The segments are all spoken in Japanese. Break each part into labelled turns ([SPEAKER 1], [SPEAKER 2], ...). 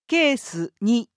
[SPEAKER 1] ケース2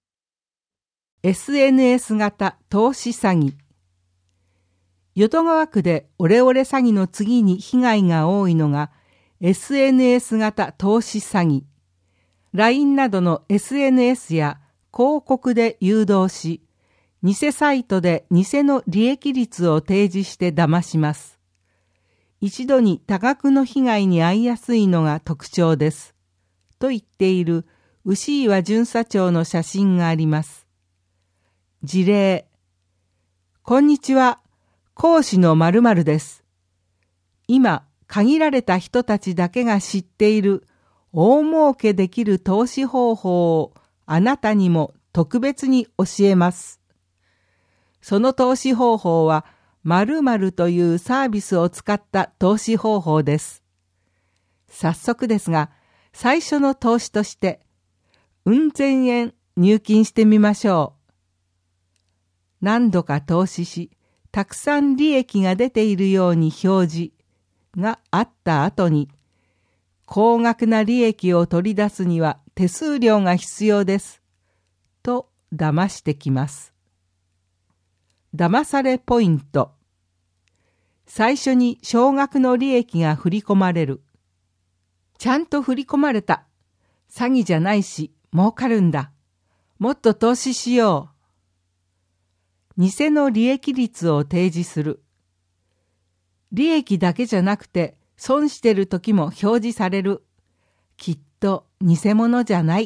[SPEAKER 1] SNS 型投資詐欺。淀川区でオレオレ詐欺の次に被害が多いのが SNS 型投資詐欺。LINE などの SNS や広告で誘導し、偽サイトで偽の利益率を提示して騙します。一度に多額の被害に遭いやすいのが特徴です。と言っている牛岩巡査長の写真があります。事例。こんにちは。講師の〇〇です。今、限られた人たちだけが知っている大儲けできる投資方法をあなたにも特別に教えます。その投資方法は〇〇というサービスを使った投資方法です。早速ですが、最初の投資として、うん千円入金してみましょう。何度か投資し、たくさん利益が出ているように表示があった後に、高額な利益を取り出すには手数料が必要です。と騙してきます。騙されポイント。最初に少額の利益が振り込まれる。ちゃんと振り込まれた。詐欺じゃないし、儲かるんだ。もっと投資しよう。偽の利益率を提示する。利益だけじゃなくて、損してる時も表示される。きっと偽物じゃない。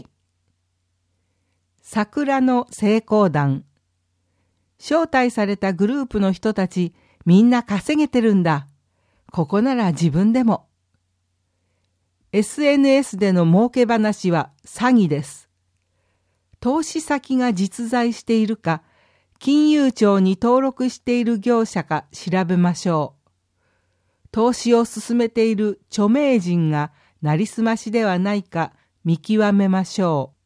[SPEAKER 1] 桜の成功談。招待されたグループの人たち、みんな稼げてるんだ。ここなら自分でも。SNS での儲け話は詐欺です。投資先が実在しているか、金融庁に登録している業者か調べましょう。投資を進めている著名人がなりすましではないか見極めましょう。